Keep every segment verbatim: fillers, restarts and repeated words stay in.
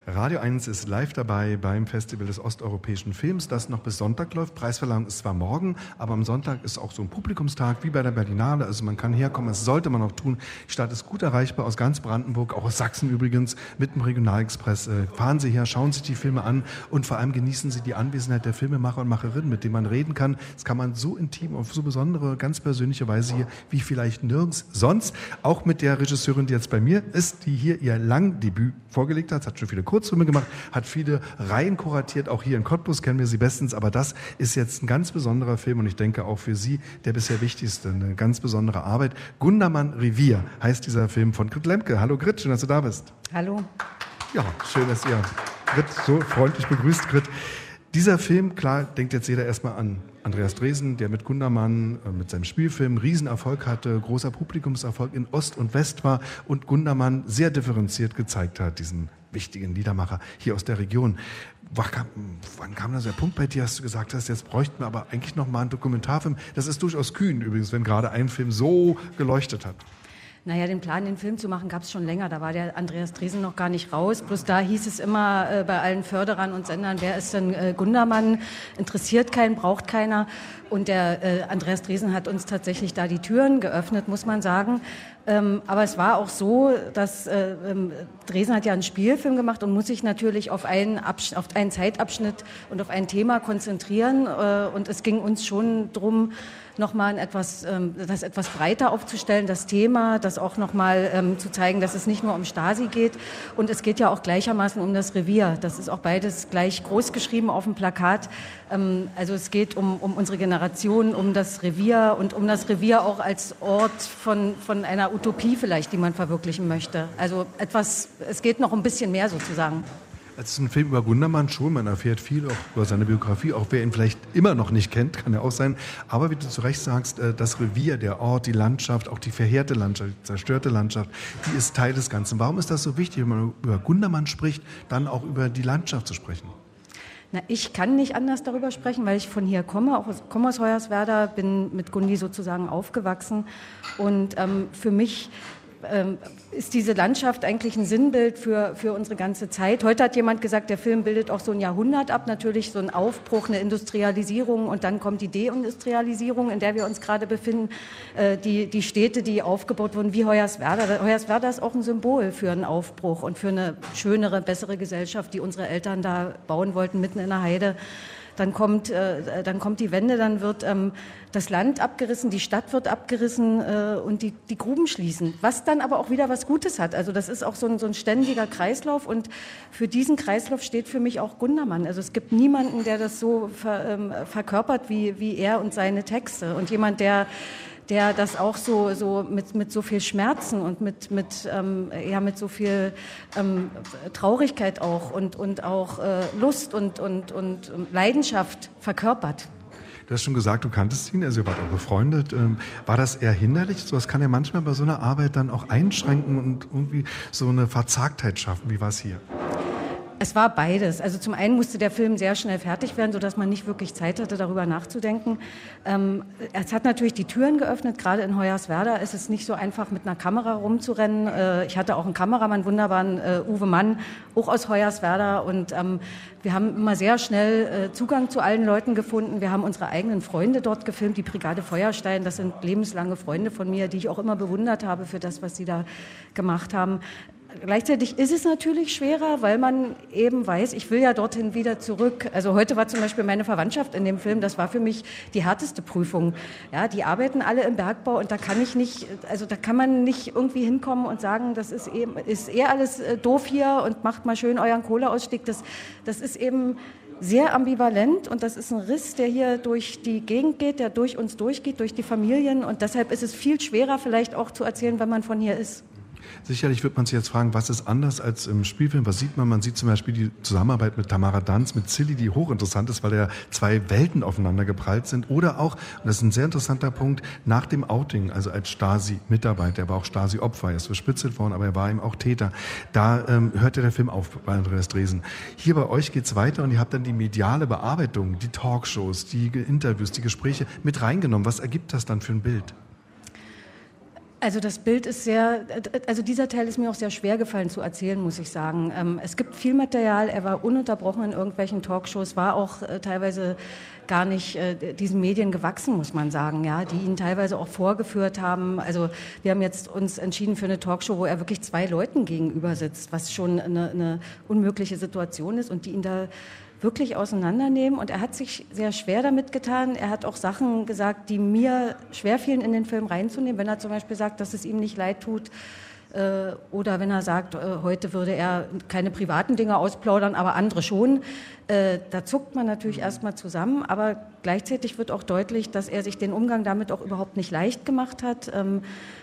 Radio eins ist live dabei beim Festival des osteuropäischen Films, das noch bis Sonntag läuft. Preisverleihung ist zwar morgen, aber am Sonntag ist auch so ein Publikumstag wie bei der Berlinale. Also man kann herkommen, das sollte man auch tun. Die Stadt ist gut erreichbar aus ganz Brandenburg, auch aus Sachsen übrigens, mit dem Regionalexpress. Äh, fahren Sie her, schauen sich die Filme an und vor allem genießen Sie die Anwesenheit der Filmemacher und Macherinnen, mit denen man reden kann. Das kann man so intim, auf so besondere, ganz persönliche Weise hier, wie vielleicht nirgends sonst. Auch mit der Regisseurin, die jetzt bei mir ist, die hier ihr Langdebüt vorgelegt hat, hat schon viele Kurzfilme gemacht, hat viele Reihen kuratiert, auch hier in Cottbus kennen wir sie bestens, aber das ist jetzt ein ganz besonderer Film und ich denke auch für Sie der bisher wichtigste, eine ganz besondere Arbeit. Gundermann Revier heißt dieser Film von Grit Lemke. Hallo Grit, schön, dass du da bist. Hallo. Ja, schön, dass ihr Grit so freundlich begrüßt, Grit. Dieser Film, klar, denkt jetzt jeder erstmal an Andreas Dresen, der mit Gundermann, äh, mit seinem Spielfilm Riesenerfolg hatte, großer Publikumserfolg in Ost und West war und Gundermann sehr differenziert gezeigt hat, diesen wichtigen Liedermacher hier aus der Region. Wann kam, wann kam da so der Punkt bei dir, dass du gesagt hast, jetzt bräuchten wir aber eigentlich noch mal einen Dokumentarfilm? Das ist durchaus kühn übrigens, wenn gerade ein Film so geleuchtet hat. Naja, den Plan, den Film zu machen, gab es schon länger. Da war der Andreas Dresen noch gar nicht raus. Bloß da hieß es immer äh, bei allen Förderern und Sendern, wer ist denn äh, Gundermann? Interessiert keinen, braucht keiner. Und der äh, Andreas Dresen hat uns tatsächlich da die Türen geöffnet, muss man sagen. Ähm, aber es war auch so, dass äh, ähm, Dresen hat ja einen Spielfilm gemacht und muss sich natürlich auf einen, Absch- auf einen Zeitabschnitt und auf ein Thema konzentrieren. Äh, und es ging uns schon drum, nochmal etwas, ähm, das etwas breiter aufzustellen, das Thema, das auch nochmal ähm, zu zeigen, dass es nicht nur um Stasi geht. Und es geht ja auch gleichermaßen um das Revier. Das ist auch beides gleich groß geschrieben auf dem Plakat. Ähm, also es geht um, um unsere Generation, um das Revier und um das Revier auch als Ort von, von einer Utopie vielleicht, die man verwirklichen möchte. Also etwas, es geht noch ein bisschen mehr sozusagen. Es ist ein Film über Gundermann schon, man erfährt viel auch über seine Biografie, auch wer ihn vielleicht immer noch nicht kennt, kann ja auch sein. Aber wie du zu Recht sagst, das Revier, der Ort, die Landschaft, auch die verheerte Landschaft, die zerstörte Landschaft, die ist Teil des Ganzen. Warum ist das so wichtig, wenn man über Gundermann spricht, dann auch über die Landschaft zu sprechen? Na, ich kann nicht anders darüber sprechen, weil ich von hier komme, auch aus, komme aus Hoyerswerda, bin mit Gundi sozusagen aufgewachsen. Und ähm, für mich ähm, ist diese Landschaft eigentlich ein Sinnbild für, für unsere ganze Zeit. Heute hat jemand gesagt, der Film bildet auch so ein Jahrhundert ab, natürlich so ein Aufbruch, eine Industrialisierung und dann kommt die Deindustrialisierung, in der wir uns gerade befinden. Äh, die, die Städte, die aufgebaut wurden, wie Hoyerswerda. Hoyerswerda ist auch ein Symbol für einen Aufbruch und für eine schönere, bessere Gesellschaft, die unsere Eltern da bauen wollten, mitten in der Heide. Dann kommt, äh, dann kommt die Wende, dann wird ähm, das Land abgerissen, die Stadt wird abgerissen äh, und die, die Gruben schließen. Was dann aber auch wieder was Gutes hat. Also das ist auch so ein, so ein ständiger Kreislauf und für diesen Kreislauf steht für mich auch Gundermann. Also es gibt niemanden, der das so ver, ähm, verkörpert wie, wie er und seine Texte. Und jemand, der der das auch so, so mit, mit so viel Schmerzen und mit, mit, ähm, ja, mit so viel ähm, Traurigkeit auch und, und auch äh, Lust und, und, und Leidenschaft verkörpert. Du hast schon gesagt, du kanntest ihn, also ihr wart auch befreundet. Ähm, war das eher hinderlich? So was kann ja manchmal bei so einer Arbeit dann auch einschränken und irgendwie so eine Verzagtheit schaffen. Wie war es hier? Es war beides. Also zum einen musste der Film sehr schnell fertig werden, sodass man nicht wirklich Zeit hatte, darüber nachzudenken. Ähm, es hat natürlich die Türen geöffnet. Gerade in Hoyerswerda ist es nicht so einfach, mit einer Kamera rumzurennen. Äh, ich hatte auch einen Kameramann, wunderbaren äh, Uwe Mann, auch aus Hoyerswerda. Und ähm, wir haben immer sehr schnell äh, Zugang zu allen Leuten gefunden. Wir haben unsere eigenen Freunde dort gefilmt, die Brigade Feuerstein. Das sind lebenslange Freunde von mir, die ich auch immer bewundert habe für das, was sie da gemacht haben. Gleichzeitig ist es natürlich schwerer, weil man eben weiß, ich will ja dorthin wieder zurück. Also heute war zum Beispiel meine Verwandtschaft in dem Film, das war für mich die härteste Prüfung. Ja, die arbeiten alle im Bergbau und da kann ich nicht, also da kann man nicht irgendwie hinkommen und sagen, das ist eben, ist eher alles doof hier und macht mal schön euren Kohleausstieg. Das, das ist eben sehr ambivalent und das ist ein Riss, der hier durch die Gegend geht, der durch uns durchgeht, durch die Familien und deshalb ist es viel schwerer vielleicht auch zu erzählen, wenn man von hier ist. Sicherlich wird man sich jetzt fragen, was ist anders als im Spielfilm? Was sieht man? Man sieht zum Beispiel die Zusammenarbeit mit Tamara Danz, mit Silly, die hochinteressant ist, weil ja zwei Welten aufeinander geprallt sind. Oder auch, und das ist ein sehr interessanter Punkt, nach dem Outing, also als Stasi-Mitarbeiter, er war auch Stasi-Opfer, er ist bespitzelt worden, aber er war eben auch Täter. Da ähm, hört ja der Film auf bei Andreas Dresen. Hier bei euch geht's weiter und ihr habt dann die mediale Bearbeitung, die Talkshows, die Interviews, die Gespräche mit reingenommen. Was ergibt das dann für ein Bild? Also das Bild ist sehr, also dieser Teil ist mir auch sehr schwer gefallen zu erzählen, muss ich sagen. Ähm, es gibt viel Material, er war ununterbrochen in irgendwelchen Talkshows, war auch äh, teilweise gar nicht äh, diesen Medien gewachsen, muss man sagen, ja, die ihn teilweise auch vorgeführt haben. Also wir haben jetzt uns entschieden für eine Talkshow, wo er wirklich zwei Leuten gegenüber sitzt, was schon eine, eine unmögliche Situation ist und die ihn da wirklich auseinandernehmen. Und er hat sich sehr schwer damit getan. Er hat auch Sachen gesagt, die mir schwer fielen, in den Film reinzunehmen. Wenn er zum Beispiel sagt, dass es ihm nicht leid tut, äh, oder wenn er sagt, äh, heute würde er keine privaten Dinge ausplaudern, aber andere schon. Äh, da zuckt man natürlich erstmal zusammen. Aber gleichzeitig wird auch deutlich, dass er sich den Umgang damit auch überhaupt nicht leicht gemacht hat. Ähm,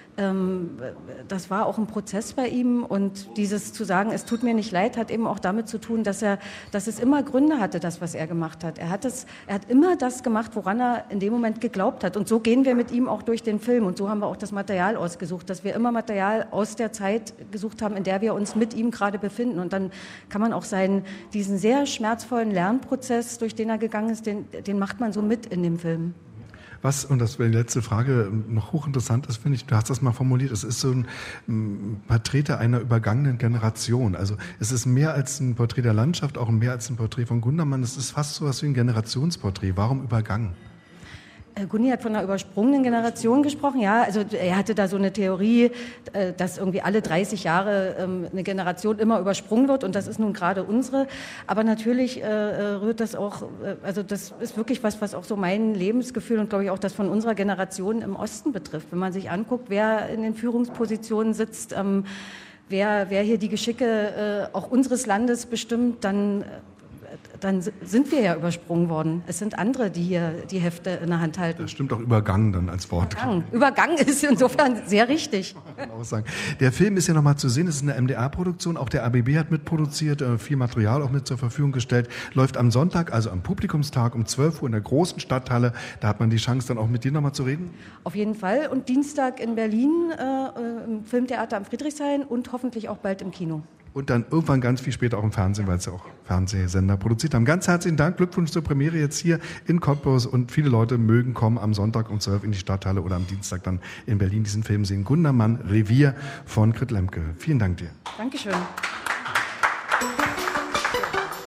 Das war auch ein Prozess bei ihm und dieses zu sagen, es tut mir nicht leid, hat eben auch damit zu tun, dass er, dass es immer Gründe hatte, das, was er gemacht hat. Er hat es, er hat immer das gemacht, woran er in dem Moment geglaubt hat. Und so gehen wir mit ihm auch durch den Film und so haben wir auch das Material ausgesucht, dass wir immer Material aus der Zeit gesucht haben, in der wir uns mit ihm gerade befinden. Und dann kann man auch seinen, diesen sehr schmerzvollen Lernprozess, durch den er gegangen ist, den, den macht man so mit in dem Film. Was, und das wäre die letzte Frage, noch hochinteressant ist, finde ich, du hast das mal formuliert, es ist so ein, ein Vertreter einer übergangenen Generation. Also es ist mehr als ein Porträt der Landschaft, auch mehr als ein Porträt von Gundermann. Es ist fast so was wie ein Generationsporträt. Warum übergangen? Gunni hat von einer übersprungenen Generation gesprochen. Ja, also er hatte da so eine Theorie, dass irgendwie alle dreißig Jahre eine Generation immer übersprungen wird und das ist nun gerade unsere. Aber natürlich rührt das auch, also das ist wirklich was, was auch so mein Lebensgefühl und glaube ich auch das von unserer Generation im Osten betrifft. Wenn man sich anguckt, wer in den Führungspositionen sitzt, wer, wer hier die Geschicke auch unseres Landes bestimmt, dann dann sind wir ja übersprungen worden. Es sind andere, die hier die Hefte in der Hand halten. Das stimmt auch übergangen dann als Wort. Übergangen, übergangen ist insofern sehr richtig. Kann man auch sagen. Der Film ist ja nochmal zu sehen, es ist eine M D R-Produktion, auch der A B B hat mitproduziert, viel Material auch mit zur Verfügung gestellt, läuft am Sonntag, also am Publikumstag um zwölf Uhr in der großen Stadthalle, da hat man die Chance dann auch mit dir nochmal zu reden? Auf jeden Fall und Dienstag in Berlin äh, im Filmtheater am Friedrichshain und hoffentlich auch bald im Kino. Und dann irgendwann ganz viel später auch im Fernsehen, weil es ja auch Fernsehsender produziert haben. Ganz herzlichen Dank, Glückwunsch zur Premiere jetzt hier in Cottbus und viele Leute mögen kommen am Sonntag um zwölf in die Stadthalle oder am Dienstag dann in Berlin diesen Film sehen. Gundermann, Revier von Grit Lemke. Vielen Dank dir. Dankeschön.